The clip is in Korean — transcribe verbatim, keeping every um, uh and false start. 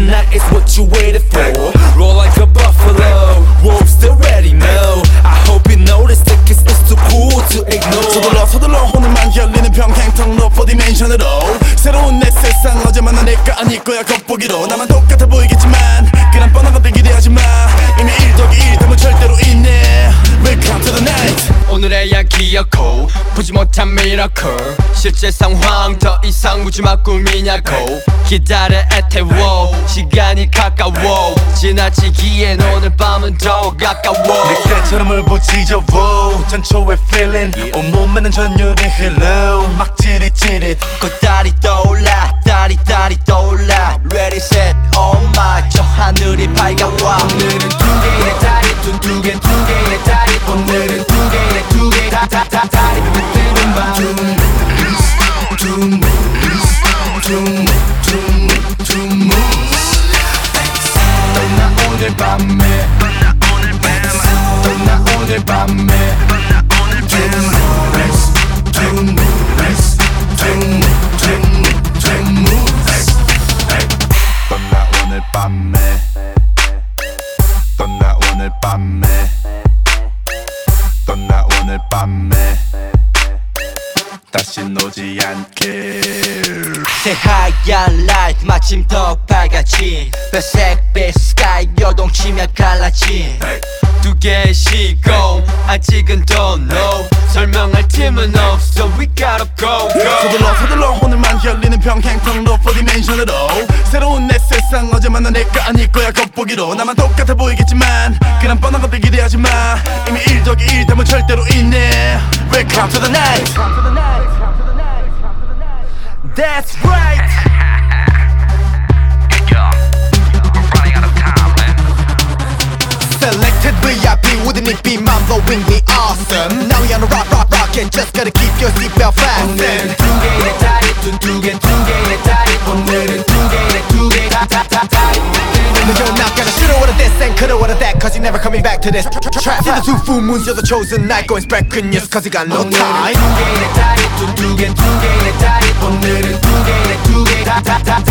tonight is what you waited for. Roll like a buffalo, wolves still ready, no. I hope you notice the kiss is too cool to ignore. 서둘러 서둘러 오늘만 열리는 평행통로 사 디멘션으로 새로운 내 세상 어제 만난 내가 아닐 거야 겉보기로. 나만 똑같아 보이겠지만 그런 뻔한 것들 기대하지 마. 이미 일 더하기 일 되면 절대로 있네. Welcome to the night. 오늘의 이야기였고 보지 못한 미라클 실제 상황 더 이상 묻지마 꿈이냐고. 기다려 애태워 시간이 가까워 지나치기엔 오늘 밤은 더 가까워. 늑대처럼 울부짖어 전초의 feeling 온몸에는 전율이 흘러 막 찌릿찌릿 꽃다리 떠올라 다리 다리 떠올라 Ready set oh my 저 하늘이 밝아와. 오늘은 두 개의 다리 두 개 두 개의 다리 오늘은 두 개의 두 개 다 다 다 다리 뜨는 밤 둠 둠 둠 떠나 오늘 밤에 떠나 오늘 밤에 떠나 오늘 밤에 떠나 오늘 밤에 떠나 오늘 밤에 다신 오지 않게. 새하얀 라이트 마침 더 밝아진 백색빛 스카이 요동치며 갈라진 두 개의 시공 아직은 don't know 설명할 틈은 없어 we gotta go go. 서둘러 서둘러 오늘만 열리는 평행통로 사 디멘션으로 새로운 내 세상 어제 만난 내가 아닐 거야 겉보기로. 나만 똑같아 보이겠지만 그런 뻔한 것들 기대하지 마. 이미 일 더하기 일 되면 절대로 있네. Welcome to the night. That's right. Selected V I P, wouldn't it be mind-blowingly awesome? Now we on a rock, rock, rocket, just gotta keep your seatbelt fastened. 오늘은 두 개의 다리 두 개 두 개의 다리 오늘은 두 개의 두 개 다 다 다 다리. No, you're not gonna shoulda woulda this and coulda woulda that, cause you're never coming back to this trap. See the two full moons, you're the chosen night, going spread good news, cause you got no time. 두 개의 다리 두 개 두 개의 다리 오늘은 두 개의 두 개 다 다 다